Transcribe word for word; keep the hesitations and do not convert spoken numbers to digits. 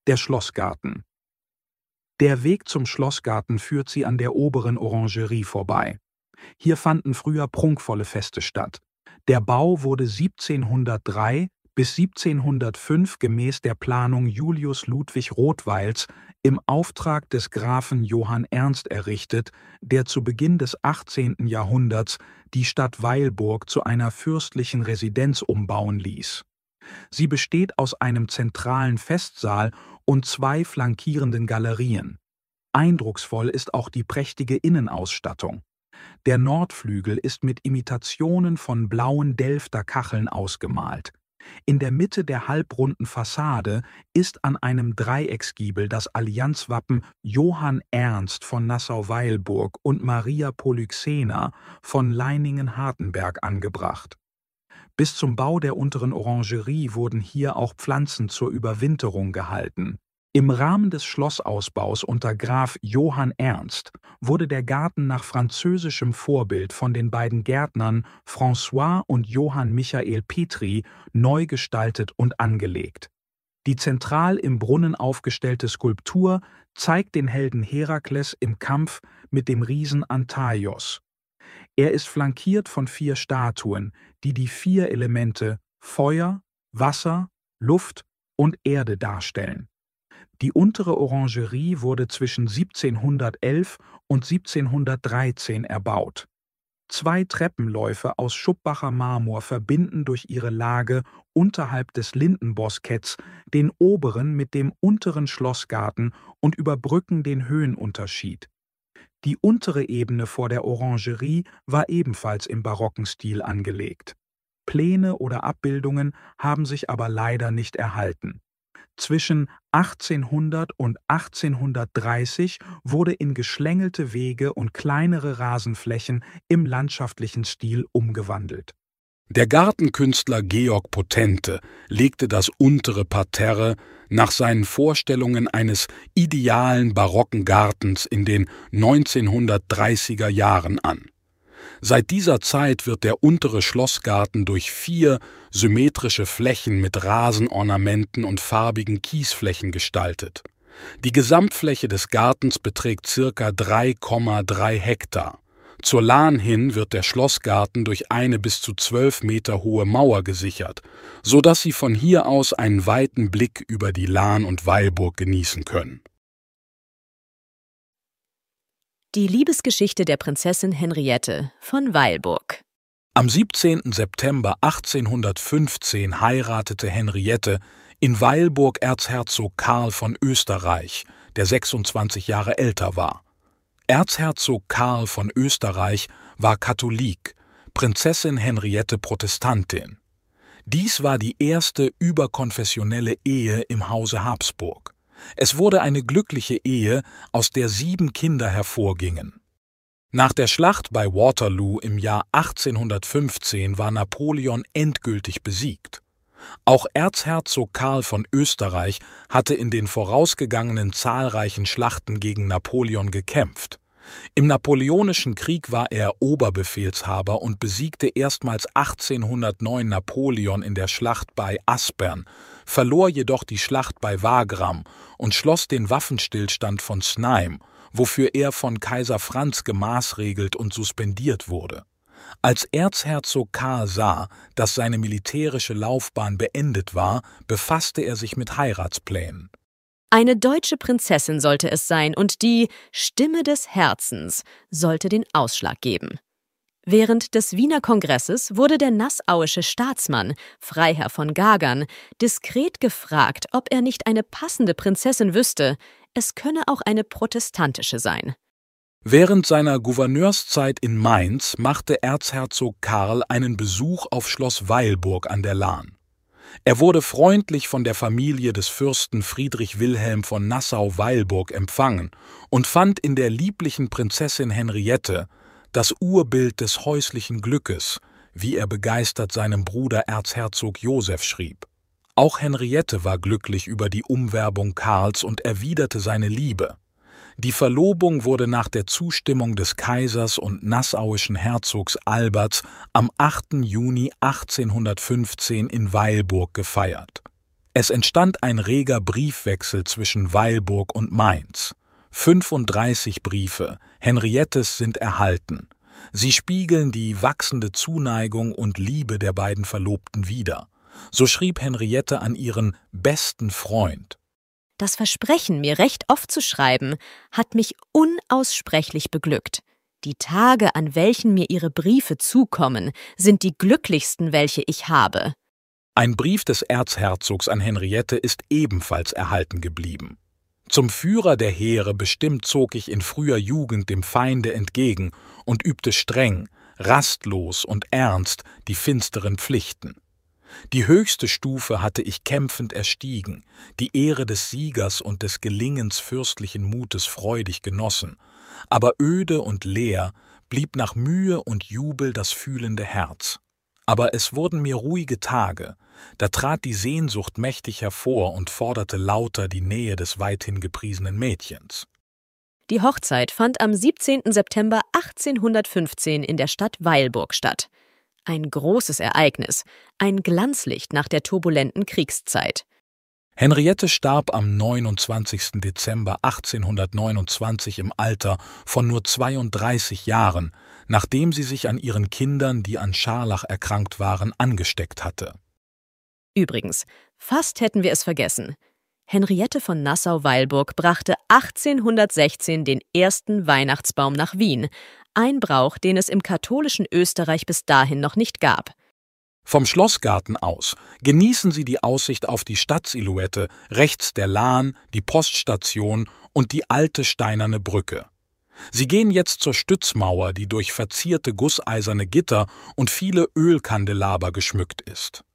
Der Schlossgarten. Der Weg zum Schlossgarten führt sie an der oberen Orangerie vorbei. Hier fanden früher prunkvolle Feste statt. Der Bau wurde siebzehnhundertdrei bis siebzehnhundertfünf gemäß der Planung Julius Ludwig Rothweils im Auftrag des Grafen Johann Ernst errichtet, der zu Beginn des achtzehnten Jahrhunderts die Stadt Weilburg zu einer fürstlichen Residenz umbauen ließ. Sie besteht aus einem zentralen Festsaal und zwei flankierenden Galerien. Eindrucksvoll ist auch die prächtige Innenausstattung. Der Nordflügel ist mit Imitationen von blauen Delfter Kacheln ausgemalt. In der Mitte der halbrunden Fassade ist an einem Dreiecksgiebel das Allianzwappen Johann Ernst von Nassau-Weilburg und Maria Polyxena von Leiningen-Hartenberg angebracht. Bis zum Bau der unteren Orangerie wurden hier auch Pflanzen zur Überwinterung gehalten. Im Rahmen des Schlossausbaus unter Graf Johann Ernst wurde der Garten nach französischem Vorbild von den beiden Gärtnern François und Johann Michael Petri neu gestaltet und angelegt. Die zentral im Brunnen aufgestellte Skulptur zeigt den Helden Herakles im Kampf mit dem Riesen Antaios. Er ist flankiert von vier Statuen, die die vier Elemente Feuer, Wasser, Luft und Erde darstellen. Die untere Orangerie wurde zwischen siebzehnhundertelf und siebzehnhundertdreizehn erbaut. Zwei Treppenläufe aus Schupbacher Marmor verbinden durch ihre Lage unterhalb des Lindenbosketts den oberen mit dem unteren Schlossgarten und überbrücken den Höhenunterschied. Die untere Ebene vor der Orangerie war ebenfalls im barocken Stil angelegt. Pläne oder Abbildungen haben sich aber leider nicht erhalten. Zwischen achtzehnhundert und achtzehnhundertdreißig wurde in geschlängelte Wege und kleinere Rasenflächen im landschaftlichen Stil umgewandelt. Der Gartenkünstler Georg Potente legte das untere Parterre nach seinen Vorstellungen eines idealen barocken Gartens in den neunzehnhundertdreißiger Jahren an. Seit dieser Zeit wird der untere Schlossgarten durch vier symmetrische Flächen mit Rasenornamenten und farbigen Kiesflächen gestaltet. Die Gesamtfläche des Gartens beträgt circa drei Komma drei Hektar. Zur Lahn hin wird der Schlossgarten durch eine bis zu zwölf Meter hohe Mauer gesichert, so dass Sie von hier aus einen weiten Blick über die Lahn und Weilburg genießen können. Die Liebesgeschichte der Prinzessin Henriette von Weilburg. Am siebzehnten September achtzehnhundertfünfzehn heiratete Henriette in Weilburg Erzherzog Karl von Österreich, der sechsundzwanzig Jahre älter war. Erzherzog Karl von Österreich war Katholik, Prinzessin Henriette Protestantin. Dies war die erste überkonfessionelle Ehe im Hause Habsburg. Es wurde eine glückliche Ehe, aus der sieben Kinder hervorgingen. Nach der Schlacht bei Waterloo im Jahr achtzehnhundertfünfzehn war Napoleon endgültig besiegt. Auch Erzherzog Karl von Österreich hatte in den vorausgegangenen zahlreichen Schlachten gegen Napoleon gekämpft. Im Napoleonischen Krieg war er Oberbefehlshaber und besiegte erstmals achtzehnhundertneun Napoleon in der Schlacht bei Aspern, verlor jedoch die Schlacht bei Wagram und schloss den Waffenstillstand von Znaim, wofür er von Kaiser Franz gemaßregelt und suspendiert wurde. Als Erzherzog Karl sah, dass seine militärische Laufbahn beendet war, befasste er sich mit Heiratsplänen. Eine deutsche Prinzessin sollte es sein und die Stimme des Herzens sollte den Ausschlag geben. Während des Wiener Kongresses wurde der nassauische Staatsmann, Freiherr von Gagern, diskret gefragt, ob er nicht eine passende Prinzessin wüsste. Es könne auch eine protestantische sein. Während seiner Gouverneurszeit in Mainz machte Erzherzog Karl einen Besuch auf Schloss Weilburg an der Lahn. Er wurde freundlich von der Familie des Fürsten Friedrich Wilhelm von Nassau-Weilburg empfangen und fand in der lieblichen Prinzessin Henriette das Urbild des häuslichen Glückes, wie er begeistert seinem Bruder Erzherzog Josef schrieb. Auch Henriette war glücklich über die Umwerbung Karls und erwiderte seine Liebe. Die Verlobung wurde nach der Zustimmung des Kaisers und nassauischen Herzogs Alberts am achten Juni achtzehnhundertfünfzehn in Weilburg gefeiert. Es entstand ein reger Briefwechsel zwischen Weilburg und Mainz. fünfunddreißig Briefe Henriettes sind erhalten. Sie spiegeln die wachsende Zuneigung und Liebe der beiden Verlobten wider. So schrieb Henriette an ihren besten Freund: Das Versprechen, mir recht oft zu schreiben, hat mich unaussprechlich beglückt. Die Tage, an welchen mir Ihre Briefe zukommen, sind die glücklichsten, welche ich habe. Ein Brief des Erzherzogs an Henriette ist ebenfalls erhalten geblieben. Zum Führer der Heere bestimmt zog ich in früher Jugend dem Feinde entgegen und übte streng, rastlos und ernst die finsteren Pflichten. Die höchste Stufe hatte ich kämpfend erstiegen, die Ehre des Siegers und des Gelingens fürstlichen Mutes freudig genossen, aber öde und leer blieb nach Mühe und Jubel das fühlende Herz. Aber es wurden mir ruhige Tage, da trat die Sehnsucht mächtig hervor und forderte lauter die Nähe des weithin gepriesenen Mädchens. Die Hochzeit fand am siebzehnten September achtzehnhundertfünfzehn in der Stadt Weilburg statt. Ein großes Ereignis, ein Glanzlicht nach der turbulenten Kriegszeit. Henriette starb am neunundzwanzigsten Dezember achtzehnhundertneunundzwanzig im Alter von nur zweiunddreißig Jahren, nachdem sie sich an ihren Kindern, die an Scharlach erkrankt waren, angesteckt hatte. Übrigens, fast hätten wir es vergessen. Henriette von Nassau-Weilburg brachte achtzehnhundertsechzehn den ersten Weihnachtsbaum nach Wien, ein Brauch, den es im katholischen Österreich bis dahin noch nicht gab. Vom Schlossgarten aus genießen Sie die Aussicht auf die Stadtsilhouette, rechts der Lahn, die Poststation und die alte steinerne Brücke. Sie gehen jetzt zur Stützmauer, die durch verzierte gusseiserne Gitter und viele Ölkandelaber geschmückt ist.